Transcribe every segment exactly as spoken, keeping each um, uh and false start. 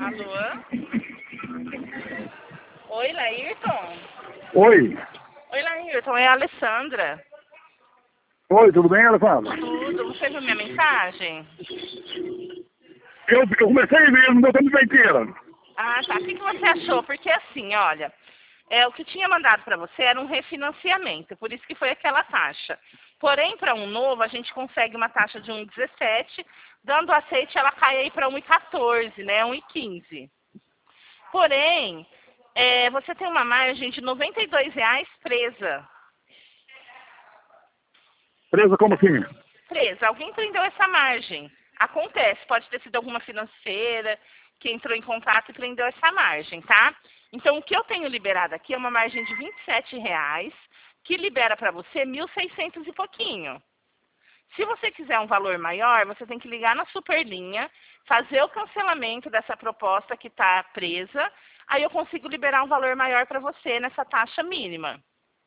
Alô? Oi, Laírton? Oi. Oi, Laírton, é a Alessandra. Oi, tudo bem, Alessandra? Tudo. Você viu minha mensagem? Eu, eu comecei a ver, não deu tempo de ver inteira. Ah, tá. O que, que você achou? Porque assim, olha, é, o que tinha mandado para você era um refinanciamento, por isso que foi aquela taxa. Porém, para um novo, a gente consegue uma taxa de um vírgula dezessete, dando aceite, ela cai aí para um vírgula quatorze, né? um vírgula quinze. Porém, é, você tem uma margem de noventa e dois reais presa. Presa como assim? Presa. Alguém prendeu essa margem. Acontece, pode ter sido alguma financeira que entrou em contato e prendeu essa margem, tá? Então, o que eu tenho liberado aqui é uma margem de vinte e sete reais, que libera para você mil e seiscentos e pouquinho. Se você quiser um valor maior, você tem que ligar na Superlinha, fazer o cancelamento dessa proposta que está presa, aí eu consigo liberar um valor maior para você nessa taxa mínima.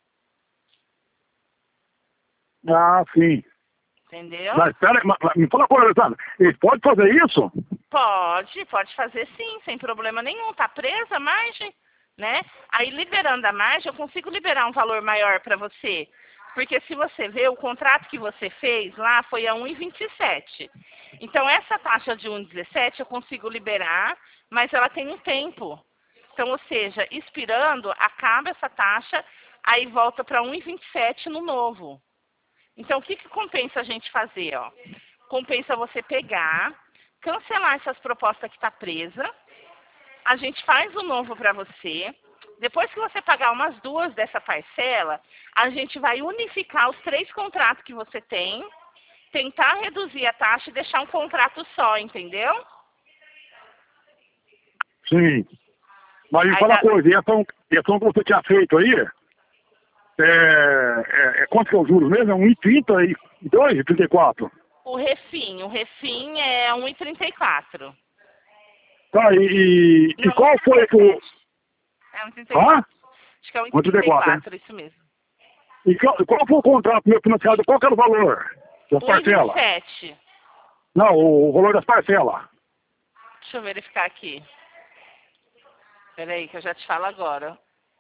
Ah, sim. Entendeu? Mas pera, mas, mas, me fala uma coisa, Alessandra. Ele pode fazer isso? Pode, pode fazer sim, sem problema nenhum. Tá presa a margem, né? Aí liberando a margem, eu consigo liberar um valor maior para você. Porque se você vê, o contrato que você fez lá foi a um vírgula vinte e sete. Então essa taxa de um vírgula dezessete eu consigo liberar, mas ela tem um tempo. Então, ou seja, expirando, acaba essa taxa, aí volta para um vírgula vinte e sete no novo. Então, o que, que compensa a gente fazer? Ó? Compensa você pegar, cancelar essas propostas que está presa, a gente faz o novo para você. Depois que você pagar umas duas dessa parcela, a gente vai unificar os três contratos que você tem, tentar reduzir a taxa e deixar um contrato só, entendeu? Sim. Mas me Aí fala uma dá... coisa, e a ação, e a ação que você tinha feito aí, é, é, é quanto que é o juros mesmo? É um vírgula trinta e dois, trinta e quatro? O refim, o refim é um vírgula trinta e quatro. Tá, e, e, e Não, qual foi que o... é um vírgula trinta e quatro. Hã? Acho que é um um vírgula trinta e quatro, né? trinta e quatro, isso mesmo. E qual, qual foi o contrato meu financiado? Qual que era o valor das um vírgula vinte e parcelas? sete. Não, o, o valor das parcelas. Deixa eu verificar aqui. Peraí, que eu já te falo agora.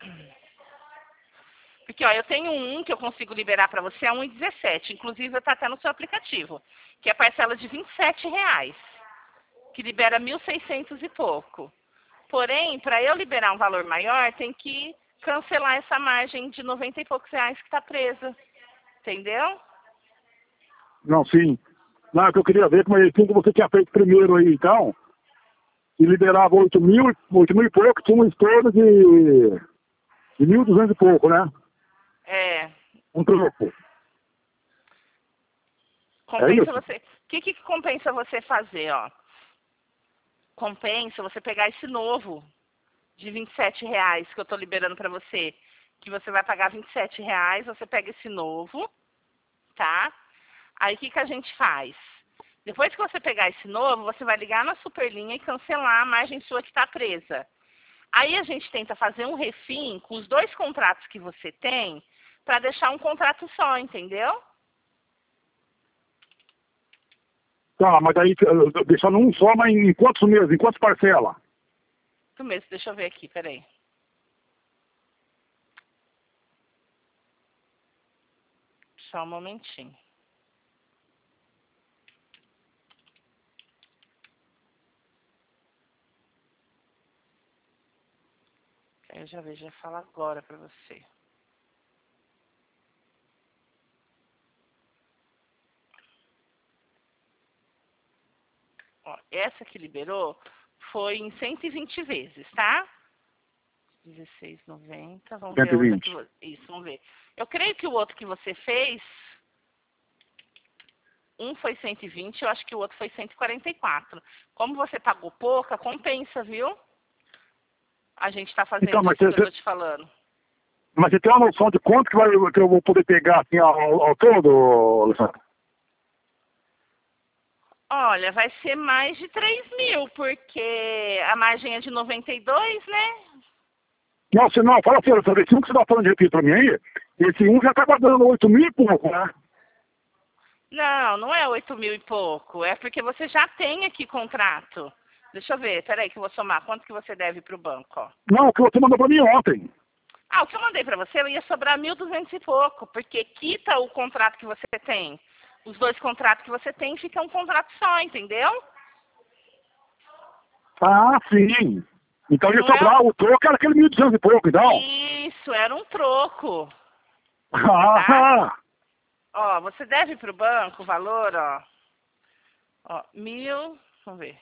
Porque, ó, eu tenho um que eu consigo liberar para você a um vírgula dezessete. Inclusive, está até no seu aplicativo. Que é a parcela de vinte e sete reais. Que libera mil e seiscentos e pouco. Porém, para eu liberar um valor maior, tem que cancelar essa margem de noventa e poucos reais que está presa. Entendeu? Não, sim. Não, é que eu queria ver como é que você tinha feito primeiro aí, então. E liberava oito mil, oito mil e pouco, tinha um estouro de, de mil e duzentos e pouco, né? É. Um troco. Compensa isso? você. O que, que compensa você fazer, ó? Compensa você pegar esse novo de vinte e sete reais que eu estou liberando para você, que você vai pagar vinte e sete reais, você pega esse novo, tá? Aí o que, que a gente faz? Depois que você pegar esse novo, você vai ligar na Superlinha e cancelar a margem sua que está presa. Aí a gente tenta fazer um refim com os dois contratos que você tem, para deixar um contrato só, entendeu? Tá, mas daí eh, deixando um só, mas em quantos meses, em quantas parcelas? Tu mesmo, deixa eu ver aqui, peraí. Só um momentinho. Eu já vejo, já falo agora pra você. Ó, essa que liberou foi em cento e vinte vezes, tá? dezesseis e noventa, vamos ver a outra que você... Isso, vamos ver. Eu creio que o outro que você fez, um foi cento e vinte, eu acho que o outro foi cento e quarenta e quatro. Como você pagou pouca, compensa, viu? A gente tá fazendo Então, mas isso você, que eu tô te falando. mas você tem uma noção de quanto que, vai, que eu vou poder pegar assim ao, ao todo, Alessandro? Olha, vai ser mais de três mil, porque a margem é de noventa e dois, né? Não, você não, fala assim, Alessandro, esse um que você está falando de repito para mim aí, esse um já está dando oito mil e pouco, né? Não, não é oito mil e pouco. É porque você já tem aqui contrato. Deixa eu ver, peraí que eu vou somar. Quanto que você deve pro banco, ó? Não, o que você mandou pra mim ontem. Ah, o que eu mandei pra você, ia sobrar mil e duzentos e pouco, porque quita o contrato que você tem. Os dois contratos que você tem, fica um contrato só, entendeu? Ah, sim. Então ia Não é... sobrar o troco, era aquele mil e duzentos e pouco, então. Isso, era um troco. Ah, Tá? Ó, você deve pro banco o valor, ó. Ó, mil, vamos ver.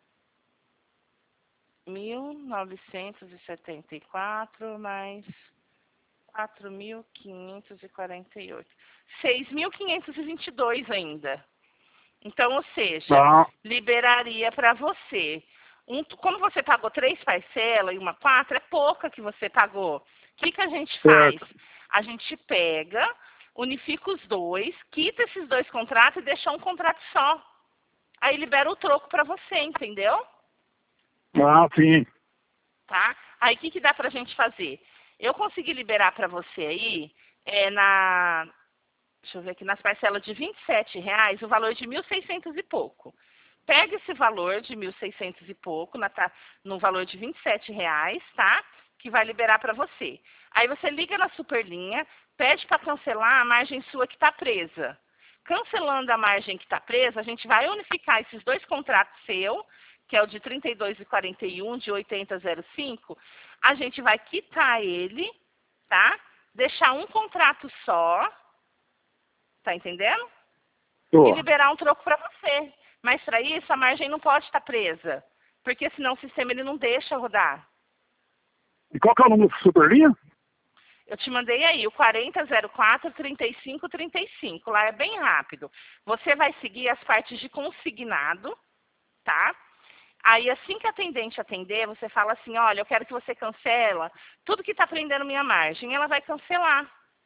Mil novecentos e setenta e quatro mais quatro mil quinhentos e quarenta e oito. Seis mil quinhentos e vinte e dois ainda. Então, ou seja, ah, liberaria para você. Um, como você pagou três parcelas e uma quatro, é pouca que você pagou. O que, que a gente faz? certo. A gente pega, unifica os dois, quita esses dois contratos e deixa um contrato só. Aí libera o troco para você, entendeu? Ah, sim. Tá? Aí o que, que dá pra gente fazer? Eu consegui liberar para você aí, é, na, deixa eu ver aqui, nas parcelas de vinte e sete reais, o valor de mil e seiscentos e pouco. Pega esse valor de mil e seiscentos e pouco, na, tá, no valor de vinte e sete reais, tá? Que vai liberar para você. Aí você liga na Superlinha, pede para cancelar a margem sua que está presa. Cancelando a margem que está presa, a gente vai unificar esses dois contratos seu, que é o de trinta e dois reais e quarenta e um, de oitenta zero cinco, a gente vai quitar ele, tá? Deixar um contrato só, tá entendendo? Tô. E liberar um troco para você. Mas para isso, a margem não pode estar presa, porque senão o sistema ele não deixa rodar. E qual que é o número da Superlinha? Eu te mandei aí, o quarenta zero quatro, trinta e cinco, trinta e cinco. Lá é bem rápido. Você vai seguir as partes de consignado, tá? Aí, assim que a atendente atender, você fala assim, olha, eu quero que você cancela tudo que está prendendo minha margem. Ela vai cancelar.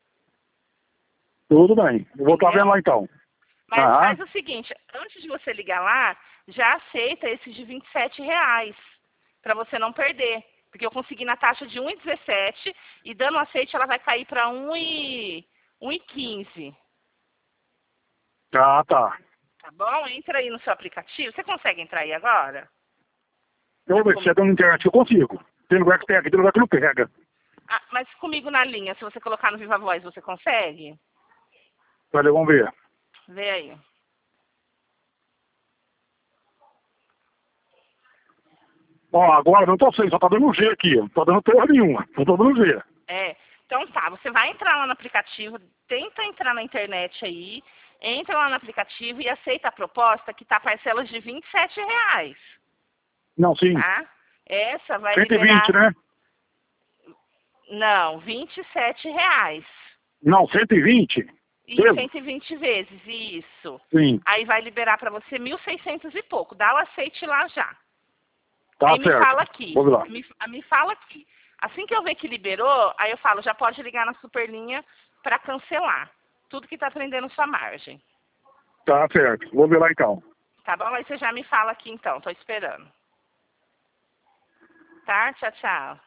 Tudo bem. Eu vou estar Entendeu? vendo lá então. Mas Ah, faz o seguinte, antes de você ligar lá, já aceita esse de vinte e sete reais, para você não perder. Porque eu consegui na taxa de um e dezessete e dando aceite ela vai cair para um e quinze. ah, tá. Tá bom? Entra aí no seu aplicativo. Você consegue entrar aí agora? Eu vou ver se é na internet, eu consigo. Tem lugar que pega, tem lugar que não pega. Ah, mas comigo na linha, se você colocar no Viva Voz, você consegue? Valeu, vamos ver. Vê aí. Ó, agora não tô sem, só tá dando G aqui. Não tá dando porra nenhuma. Não tô dando G. É, então tá, você vai entrar lá no aplicativo, tenta entrar na internet aí, entra lá no aplicativo e aceita a proposta que tá parcelas de vinte e sete reais, Não, sim. tá? Essa vai cento e vinte, liberar... né? Não, vinte e sete reais. Não, cento e vinte. E Mesmo? cento e vinte vezes, isso. Sim. Aí vai liberar para você mil e seiscentos e pouco. Dá o aceite lá já. Tá Aí me certo. fala aqui. Vamos lá. Me, me fala aqui. Assim que eu ver que liberou, aí eu falo, já pode ligar na Superlinha para cancelar tudo que está prendendo sua margem. Tá certo. Vou ver lá então. Tá bom? Aí você já me fala aqui então. Tô esperando. Tá? Tchau, tchau.